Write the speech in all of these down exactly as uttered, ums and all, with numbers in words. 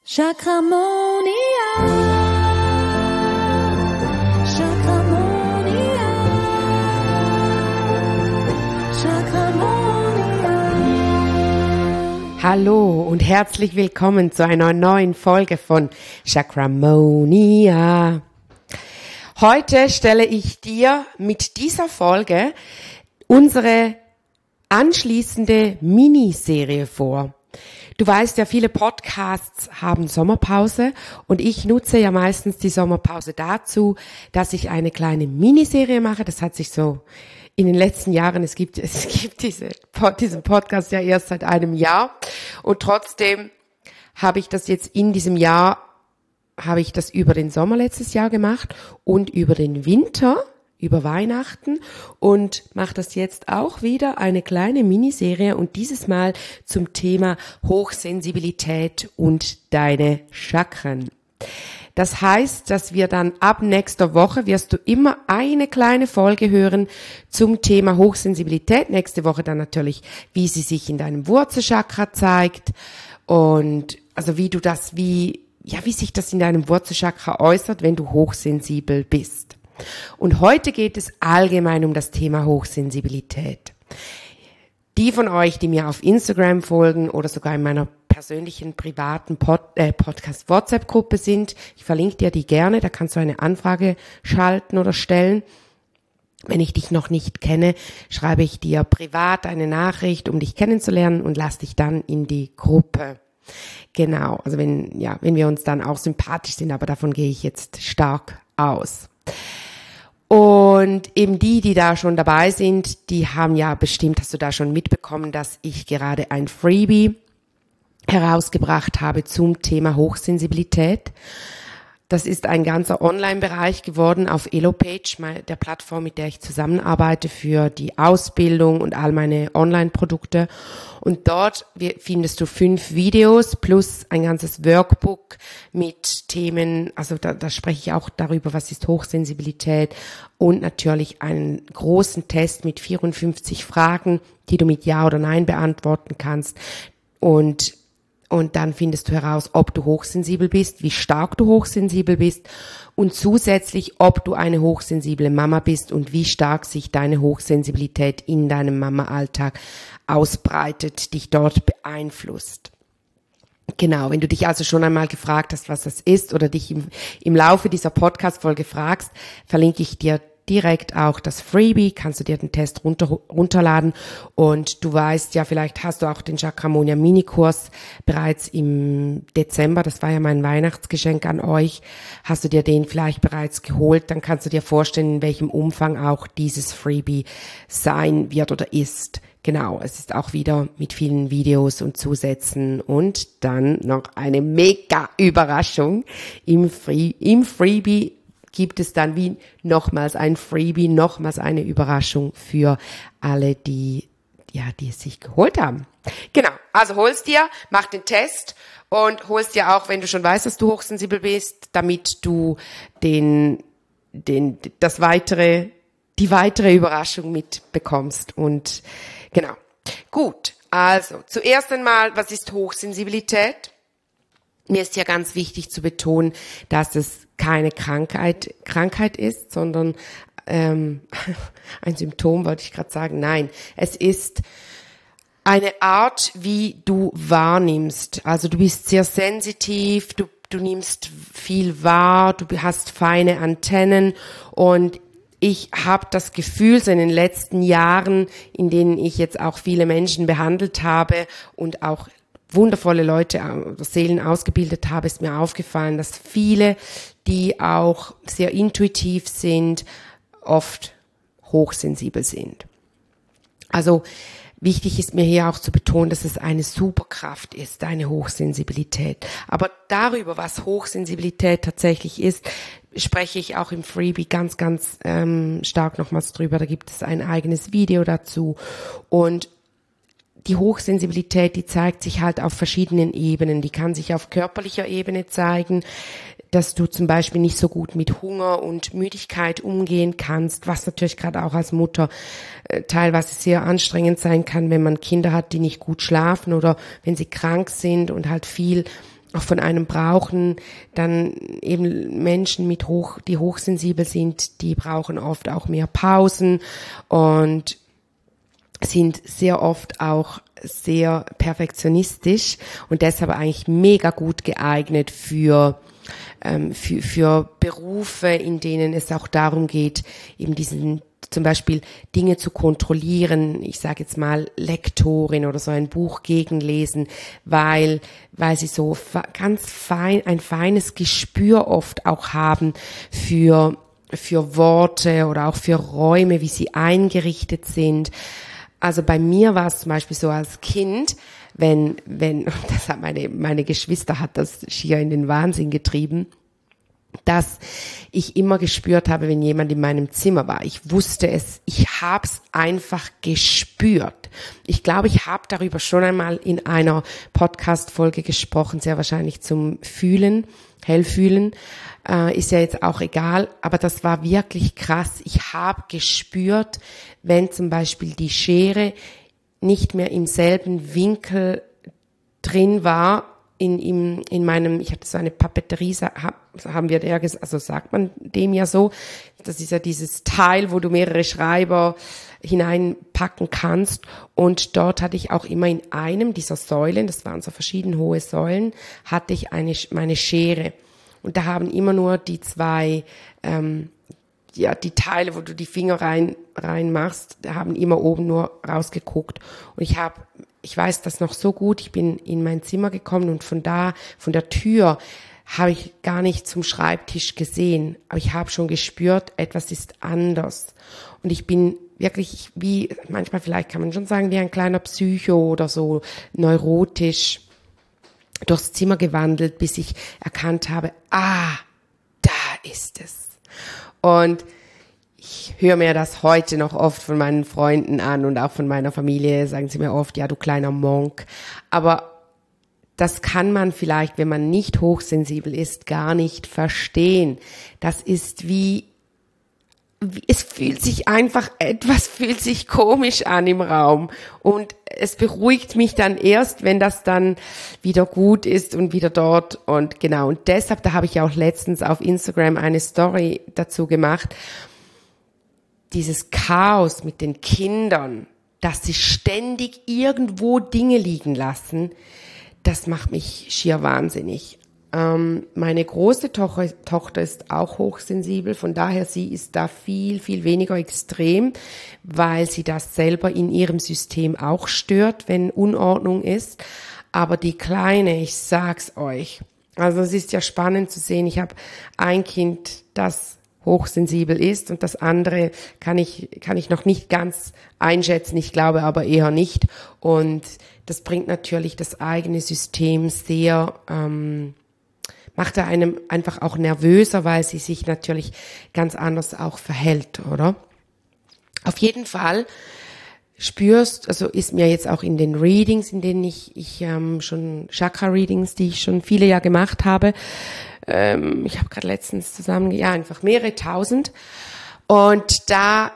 Chakramonia. Chakramonia. Chakramonia. Hallo und herzlich willkommen zu einer neuen Folge von Chakramonia. Heute stelle ich dir mit dieser Folge unsere anschließende Miniserie vor. Du weißt ja, viele Podcasts haben Sommerpause und ich nutze ja meistens die Sommerpause dazu, dass ich eine kleine Miniserie mache. Das hat sich so in den letzten Jahren, es gibt, es gibt diese, diesen Podcast ja erst seit einem Jahr und trotzdem habe ich das jetzt in diesem Jahr, habe ich das über den Sommer letztes Jahr gemacht und über den Winter, über Weihnachten und mache das jetzt auch wieder, eine kleine Miniserie und dieses Mal zum Thema Hochsensibilität und deine Chakren. Das heißt, dass wir dann ab nächster Woche wirst du immer eine kleine Folge hören zum Thema Hochsensibilität. Nächste Woche dann natürlich, wie sie sich in deinem Wurzelchakra zeigt und also wie du das, wie, ja, wie sich das in deinem Wurzelchakra äußert, wenn du hochsensibel bist. Und heute geht es allgemein um das Thema Hochsensibilität. Die von euch, die mir auf Instagram folgen oder sogar in meiner persönlichen privaten Pod, äh, Podcast-WhatsApp-Gruppe sind, ich verlinke dir die gerne, da kannst du eine Anfrage schalten oder stellen. Wenn ich dich noch nicht kenne, schreibe ich dir privat eine Nachricht, um dich kennenzulernen und lass dich dann in die Gruppe. Genau, also wenn, ja, wenn wir uns dann auch sympathisch sind, aber davon gehe ich jetzt stark aus. Und eben die, die da schon dabei sind, die haben ja bestimmt, hast du da schon mitbekommen, dass ich gerade ein Freebie herausgebracht habe zum Thema Hochsensibilität. Das ist ein ganzer Online-Bereich geworden auf Elopage, der Plattform, mit der ich zusammenarbeite für die Ausbildung und all meine Online-Produkte. Und dort findest du fünf Videos plus ein ganzes Workbook mit Themen, also da, da spreche ich auch darüber, was ist Hochsensibilität und natürlich einen großen Test mit vierundfünfzig Fragen, die du mit Ja oder Nein beantworten kannst. Und Und dann findest du heraus, ob du hochsensibel bist, wie stark du hochsensibel bist und zusätzlich, ob du eine hochsensible Mama bist und wie stark sich deine Hochsensibilität in deinem Mama-Alltag ausbreitet, dich dort beeinflusst. Genau, wenn du dich also schon einmal gefragt hast, was das ist oder dich im, im Laufe dieser Podcast-Folge fragst, verlinke ich dir direkt auch das Freebie, kannst du dir den Test runter, runterladen und du weißt ja, vielleicht hast du auch den Chakramonia Minikurs bereits im Dezember, das war ja mein Weihnachtsgeschenk an euch, hast du dir den vielleicht bereits geholt, dann kannst du dir vorstellen, in welchem Umfang auch dieses Freebie sein wird oder ist. Genau, es ist auch wieder mit vielen Videos und Zusätzen und dann noch eine mega Überraschung im, Free, im Freebie gibt es dann wie nochmals ein Freebie, nochmals eine Überraschung für alle, die, ja, die es sich geholt haben. Genau, also holst dir, mach den Test und holst dir auch, wenn du schon weißt, dass du hochsensibel bist, damit du den, den, das weitere, die weitere Überraschung mitbekommst und genau. Gut, also zuerst einmal, was ist Hochsensibilität? Mir ist ja ganz wichtig zu betonen, dass es keine Krankheit Krankheit ist, sondern ähm, ein Symptom, wollte ich gerade sagen. Nein, es ist eine Art, wie du wahrnimmst. Also du bist sehr sensitiv, du, du nimmst viel wahr, du hast feine Antennen und ich habe das Gefühl, so in den letzten Jahren, in denen ich jetzt auch viele Menschen behandelt habe und auch wundervolle Leute, Seelen ausgebildet habe, ist mir aufgefallen, dass viele, die auch sehr intuitiv sind, oft hochsensibel sind. Also wichtig ist mir hier auch zu betonen, dass es eine Superkraft ist, eine Hochsensibilität. Aber darüber, was Hochsensibilität tatsächlich ist, spreche ich auch im Freebie ganz, ganz ähm, stark nochmals drüber. Da gibt es ein eigenes Video dazu und die Hochsensibilität, die zeigt sich halt auf verschiedenen Ebenen. Die kann sich auf körperlicher Ebene zeigen, dass du zum Beispiel nicht so gut mit Hunger und Müdigkeit umgehen kannst, was natürlich gerade auch als Mutter äh, teilweise sehr anstrengend sein kann, wenn man Kinder hat, die nicht gut schlafen oder wenn sie krank sind und halt viel auch von einem brauchen, dann eben Menschen mit hoch, die hochsensibel sind, die brauchen oft auch mehr Pausen und sind sehr oft auch sehr perfektionistisch und deshalb eigentlich mega gut geeignet für ähm, für für Berufe, in denen es auch darum geht, eben diesen zum Beispiel Dinge zu kontrollieren, ich sage jetzt mal Lektorin oder so ein Buch gegenlesen, weil weil sie so ganz fein ein feines Gespür oft auch haben für für Worte oder auch für Räume, wie sie eingerichtet sind. Also bei mir war es zum Beispiel so als Kind, wenn wenn das hat meine meine Geschwister hat das schier in den Wahnsinn getrieben, dass ich immer gespürt habe, wenn jemand in meinem Zimmer war. Ich wusste es, ich habe es einfach gespürt. Ich glaube, ich habe darüber schon einmal in einer Podcast-Folge gesprochen, sehr wahrscheinlich zum Fühlen, Hellfühlen, äh, ist ja jetzt auch egal, aber das war wirklich krass. Ich habe gespürt, wenn zum Beispiel die Schere nicht mehr im selben Winkel drin war, in, in, in meinem, ich hatte so eine Papeterie, haben wir der, also sagt man dem ja so, das ist ja dieses Teil, wo du mehrere Schreiber hineinpacken kannst und dort hatte ich auch immer in einem dieser Säulen, das waren so verschieden hohe Säulen, hatte ich eine, meine Schere und da haben immer nur die zwei, ähm, ja, die Teile, wo du die Finger rein, rein machst, da haben immer oben nur rausgeguckt und ich habe Ich weiß das noch so gut. Ich bin in mein Zimmer gekommen und von da, von der Tür, habe ich gar nicht zum Schreibtisch gesehen. Aber ich habe schon gespürt, etwas ist anders. Und ich bin wirklich wie, manchmal vielleicht kann man schon sagen, wie ein kleiner Psycho oder so neurotisch durchs Zimmer gewandelt, bis ich erkannt habe, ah, da ist es. Und ich höre mir das heute noch oft von meinen Freunden an und auch von meiner Familie, sagen sie mir oft, ja, du kleiner Monk. Aber das kann man vielleicht, wenn man nicht hochsensibel ist, gar nicht verstehen. Das ist wie, wie es fühlt sich einfach, etwas fühlt sich komisch an im Raum. Und es beruhigt mich dann erst, wenn das dann wieder gut ist und wieder dort. Und genau, und deshalb, da habe ich auch letztens auf Instagram eine Story dazu gemacht, dieses Chaos mit den Kindern, dass sie ständig irgendwo Dinge liegen lassen, das macht mich schier wahnsinnig. Ähm, meine große Tochter, Tochter ist auch hochsensibel, von daher sie ist da viel, viel weniger extrem, weil sie das selber in ihrem System auch stört, wenn Unordnung ist. Aber die Kleine, ich sag's euch, also es ist ja spannend zu sehen, ich habe ein Kind, das hochsensibel ist und das andere kann ich kann ich noch nicht ganz einschätzen, ich glaube aber eher nicht und das bringt natürlich das eigene System sehr, ähm, macht er einem einfach auch nervöser, weil sie sich natürlich ganz anders auch verhält, oder? Auf jeden Fall spürst, also ist mir jetzt auch in den Readings, in denen ich, ich ähm, schon Chakra-Readings, die ich schon viele Jahre gemacht habe, ähm, ich habe gerade letztens zusammen, ja, einfach mehrere tausend und da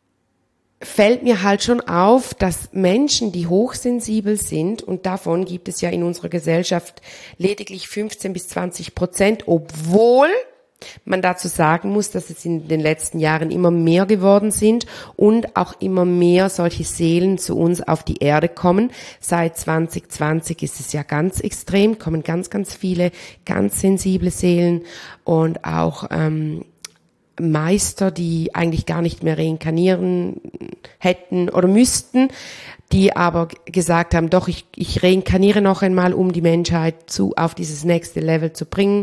fällt mir halt schon auf, dass Menschen, die hochsensibel sind, und davon gibt es ja in unserer Gesellschaft lediglich fünfzehn bis zwanzig Prozent, obwohl man dazu sagen muss, dass es in den letzten Jahren immer mehr geworden sind und auch immer mehr solche Seelen zu uns auf die Erde kommen. Seit zwanzig zwanzig ist es ja ganz extrem, kommen ganz, ganz viele ganz sensible Seelen und auch ähm, Meister, die eigentlich gar nicht mehr reinkarnieren hätten oder müssten, die aber gesagt haben, doch, ich, ich reinkarniere noch einmal, um die Menschheit zu auf dieses nächste Level zu bringen.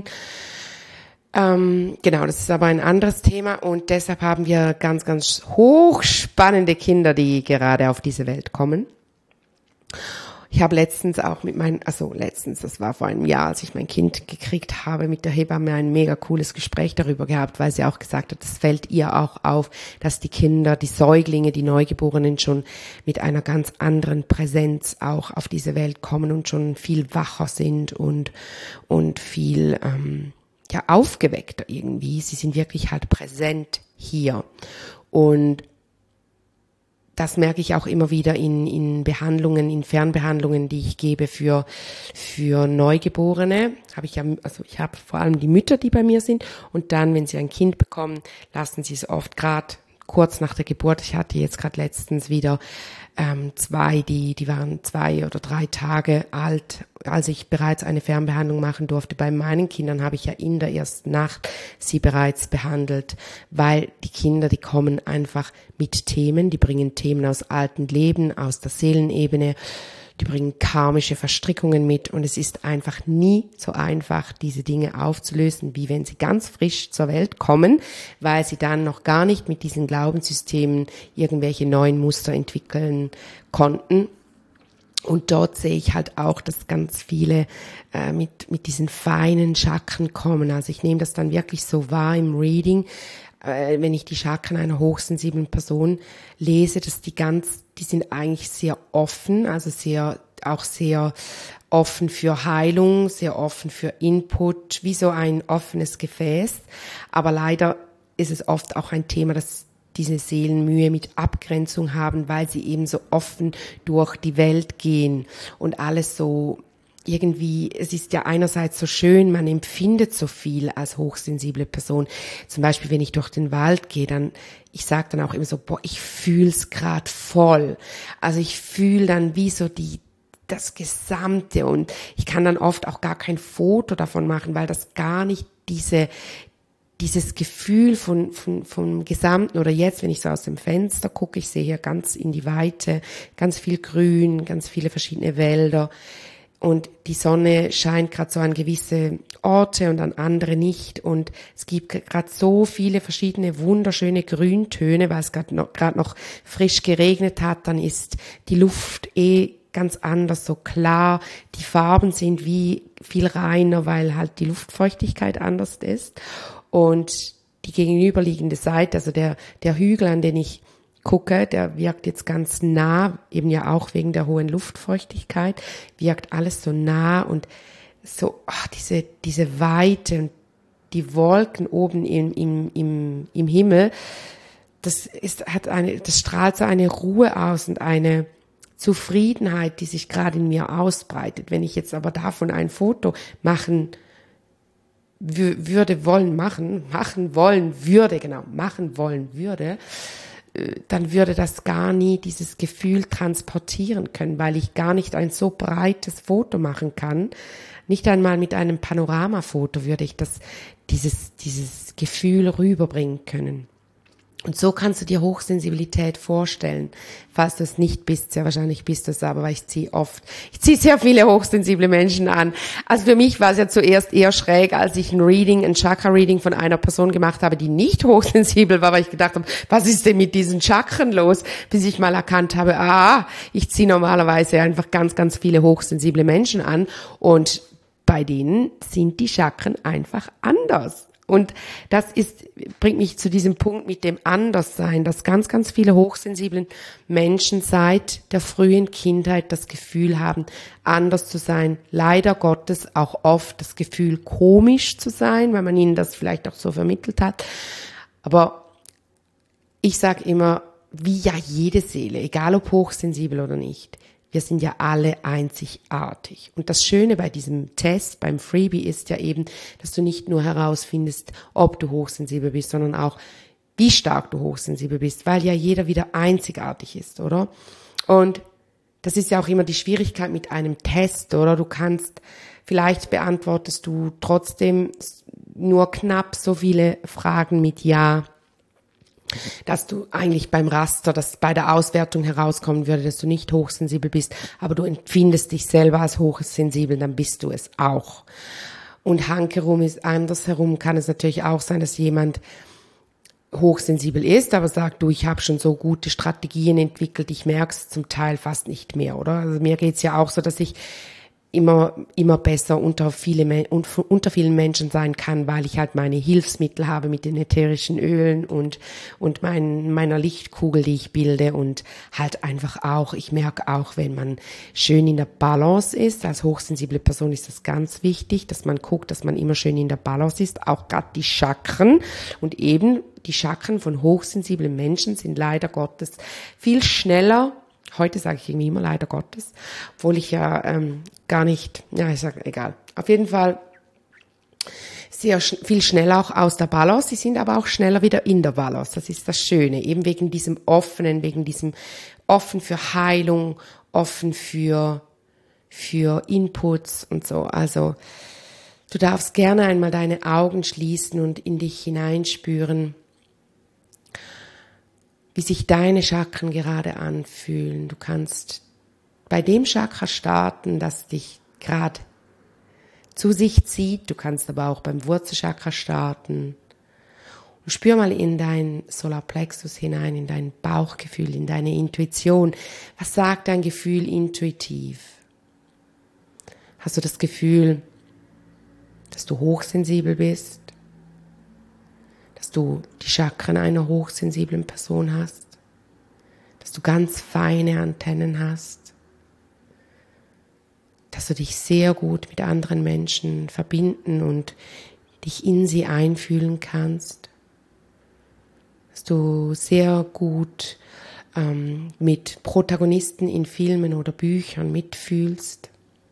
Ähm, genau, das ist aber ein anderes Thema und deshalb haben wir ganz, ganz hochspannende Kinder, die gerade auf diese Welt kommen. Ich habe letztens auch mit meinen, also letztens, das war vor einem Jahr, als ich mein Kind gekriegt habe, mit der Hebamme ein mega cooles Gespräch darüber gehabt, weil sie auch gesagt hat, es fällt ihr auch auf, dass die Kinder, die Säuglinge, die Neugeborenen schon mit einer ganz anderen Präsenz auch auf diese Welt kommen und schon viel wacher sind und, und viel, ähm, ja, aufgeweckter irgendwie. Sie sind wirklich halt präsent hier. Und das merke ich auch immer wieder in, in Behandlungen, in Fernbehandlungen, die ich gebe für, für Neugeborene. Habe ich ja, also ich habe vor allem die Mütter, die bei mir sind. Und dann, wenn sie ein Kind bekommen, lassen sie es oft gerade kurz nach der Geburt. Ich hatte jetzt gerade letztens wieder ähm, zwei, die, die waren zwei oder drei Tage alt, als ich bereits eine Fernbehandlung machen durfte. Bei meinen Kindern habe ich ja in der ersten Nacht sie bereits behandelt, weil die Kinder, die kommen einfach mit Themen, die bringen Themen aus alten Leben, aus der Seelenebene, die bringen karmische Verstrickungen mit und es ist einfach nie so einfach, diese Dinge aufzulösen, wie wenn sie ganz frisch zur Welt kommen, weil sie dann noch gar nicht mit diesen Glaubenssystemen irgendwelche neuen Muster entwickeln konnten. Und dort sehe ich halt auch, dass ganz viele äh, mit mit diesen feinen Chakren kommen. Also ich nehme das dann wirklich so wahr im Reading, äh, wenn ich die Chakren einer hochsensiblen Person lese, dass die ganz, die sind eigentlich sehr offen, also sehr auch sehr offen für Heilung, sehr offen für Input, wie so ein offenes Gefäß. Aber leider ist es oft auch ein Thema, das diese Seelen Mühe mit Abgrenzung haben, weil sie eben so offen durch die Welt gehen und alles so irgendwie, es ist ja einerseits so schön, man empfindet so viel als hochsensible Person. Zum Beispiel, wenn ich durch den Wald gehe, dann, ich sage dann auch immer so, boah, ich fühl's grad voll. Also ich fühle dann wie so die, das Gesamte und ich kann dann oft auch gar kein Foto davon machen, weil das gar nicht diese, dieses Gefühl von, von, vom Gesamten oder jetzt, wenn ich so aus dem Fenster gucke, ich sehe hier ganz in die Weite, ganz viel Grün, ganz viele verschiedene Wälder und die Sonne scheint gerade so an gewisse Orte und an andere nicht und es gibt gerade so viele verschiedene wunderschöne Grüntöne, weil es gerade noch, gerade noch frisch geregnet hat, dann ist die Luft eh ganz anders, so klar, die Farben sind wie viel reiner, weil halt die Luftfeuchtigkeit anders ist. Und die gegenüberliegende Seite, also der, der Hügel, an den ich gucke, der wirkt jetzt ganz nah, eben ja auch wegen der hohen Luftfeuchtigkeit, wirkt alles so nah und so, ach, diese, diese Weite und die Wolken oben im, im, im, im Himmel, das ist, hat eine, das strahlt so eine Ruhe aus und eine Zufriedenheit, die sich gerade in mir ausbreitet. Wenn ich jetzt aber davon ein Foto machen würde wollen machen, machen wollen würde, genau, machen wollen würde, dann würde das gar nie dieses Gefühl transportieren können, weil ich gar nicht ein so breites Foto machen kann. Nicht einmal mit einem Panoramafoto würde ich das, dieses, dieses Gefühl rüberbringen können. Und so kannst du dir Hochsensibilität vorstellen, falls du es nicht bist. Sehr wahrscheinlich bist du es, aber ich ziehe oft, ich ziehe sehr viele hochsensible Menschen an. Also für mich war es ja zuerst eher schräg, als ich ein Reading, ein Chakra-Reading von einer Person gemacht habe, die nicht hochsensibel war, weil ich gedacht habe, was ist denn mit diesen Chakren los? Bis ich mal erkannt habe, ah, ich ziehe normalerweise einfach ganz, ganz viele hochsensible Menschen an und bei denen sind die Chakren einfach anders. Und das ist, bringt mich zu diesem Punkt mit dem Anderssein, dass ganz, ganz viele hochsensiblen Menschen seit der frühen Kindheit das Gefühl haben, anders zu sein. Leider Gottes auch oft das Gefühl, komisch zu sein, weil man ihnen das vielleicht auch so vermittelt hat. Aber ich sage immer, wie ja jede Seele, egal ob hochsensibel oder nicht, wir sind ja alle einzigartig. Und das Schöne bei diesem Test, beim Freebie, ist ja eben, dass du nicht nur herausfindest, ob du hochsensibel bist, sondern auch, wie stark du hochsensibel bist, weil ja jeder wieder einzigartig ist, oder? Und das ist ja auch immer die Schwierigkeit mit einem Test, oder? Du kannst, vielleicht beantwortest du trotzdem nur knapp so viele Fragen mit Ja, dass du eigentlich beim Raster, dass bei der Auswertung herauskommen würde, dass du nicht hochsensibel bist, aber du empfindest dich selber als hochsensibel, dann bist du es auch. Und hankerum ist andersherum, kann es natürlich auch sein, dass jemand hochsensibel ist, aber sagt, du, ich habe schon so gute Strategien entwickelt, ich merke es zum Teil fast nicht mehr, oder? Also mir geht's ja auch so, dass ich immer immer besser unter viele unter vielen Menschen sein kann, weil ich halt meine Hilfsmittel habe mit den ätherischen Ölen und und mein, meiner Lichtkugel, die ich bilde, und halt einfach auch, ich merke auch, wenn man schön in der Balance ist, als hochsensible Person ist das ganz wichtig, dass man guckt, dass man immer schön in der Balance ist, auch gerade die Chakren, und eben die Chakren von hochsensiblen Menschen sind leider Gottes viel schneller. Heute sage ich irgendwie immer leider Gottes, obwohl ich ja ähm, gar nicht, ja, ich sage, egal. Auf jeden Fall sehr sch- viel schneller auch aus der Balance. Sie sind aber auch schneller wieder in der Balance. Das ist das Schöne. Eben wegen diesem Offenen, wegen diesem offen für Heilung, offen für, für Inputs und so. Also, du darfst gerne einmal deine Augen schließen und in dich hineinspüren, wie sich deine Chakren gerade anfühlen. Du kannst bei dem Chakra starten, das dich gerade zu sich zieht. Du kannst aber auch beim Wurzelchakra starten. Und spür mal in dein Solarplexus hinein, in dein Bauchgefühl, in deine Intuition. Was sagt dein Gefühl intuitiv? Hast du das Gefühl, dass du hochsensibel bist? Dass du die Chakren einer hochsensiblen Person hast, dass du ganz feine Antennen hast, dass du dich sehr gut mit anderen Menschen verbinden und dich in sie einfühlen kannst, dass du sehr gut ähm, mit Protagonisten in Filmen oder Büchern mitfühlst,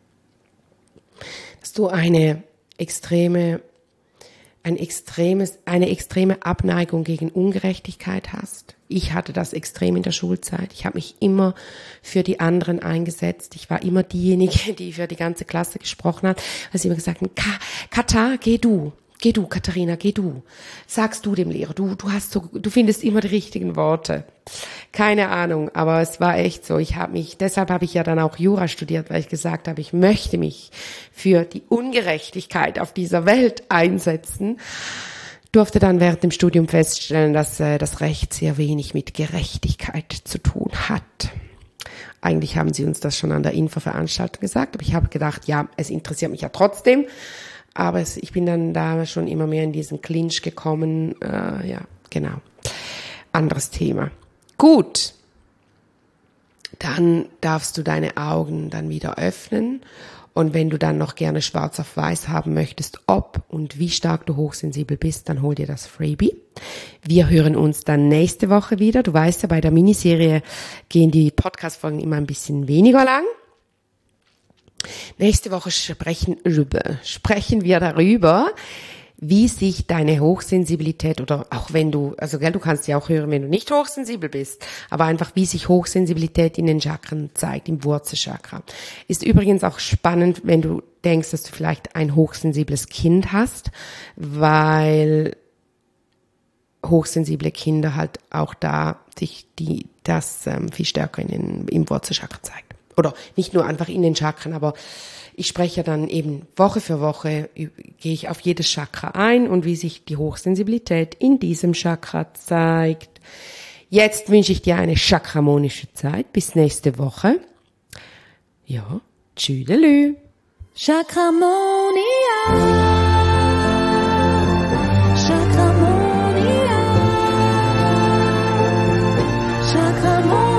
dass du eine extreme ein extremes, eine extreme Abneigung gegen Ungerechtigkeit hast. Ich hatte das extrem in der Schulzeit. Ich habe mich immer für die anderen eingesetzt. Ich war immer diejenige, die für die ganze Klasse gesprochen hat, weil sie immer gesagt haben, Kata, geh du. Geh du, Katharina, geh du. Sagst du dem Lehrer, du, du hast so, du findest immer die richtigen Worte. Keine Ahnung, aber es war echt so. Ich habe mich, deshalb habe ich ja dann auch Jura studiert, weil ich gesagt habe, ich möchte mich für die Ungerechtigkeit auf dieser Welt einsetzen. Durfte dann während dem Studium feststellen, dass äh, das Recht sehr wenig mit Gerechtigkeit zu tun hat. Eigentlich haben sie uns das schon an der Infoveranstaltung gesagt, aber ich habe gedacht, ja, es interessiert mich ja trotzdem. Aber es, ich bin dann da schon immer mehr in diesen Clinch gekommen. Äh, ja, genau. Anderes Thema. Gut. Dann darfst du deine Augen dann wieder öffnen. Und wenn du dann noch gerne schwarz auf weiß haben möchtest, ob und wie stark du hochsensibel bist, dann hol dir das Freebie. Wir hören uns dann nächste Woche wieder. Du weißt ja, bei der Miniserie gehen die Podcast-Folgen immer ein bisschen weniger lang. Nächste Woche sprechen, sprechen wir darüber, wie sich deine Hochsensibilität, oder auch wenn du, also gell, du kannst ja auch hören, wenn du nicht hochsensibel bist, aber einfach wie sich Hochsensibilität in den Chakren zeigt, im Wurzelchakra. Ist übrigens auch spannend, wenn du denkst, dass du vielleicht ein hochsensibles Kind hast, weil hochsensible Kinder halt auch da sich die, das ähm, viel stärker in den, im Wurzelchakra zeigt. Oder nicht nur einfach in den Chakren, aber ich spreche dann eben Woche für Woche, gehe ich auf jedes Chakra ein und wie sich die Hochsensibilität in diesem Chakra zeigt. Jetzt wünsche ich dir eine chakramonische Zeit. Bis nächste Woche. Ja, tschüdelü. Chakramonia. Chakramonia. Chakramonia.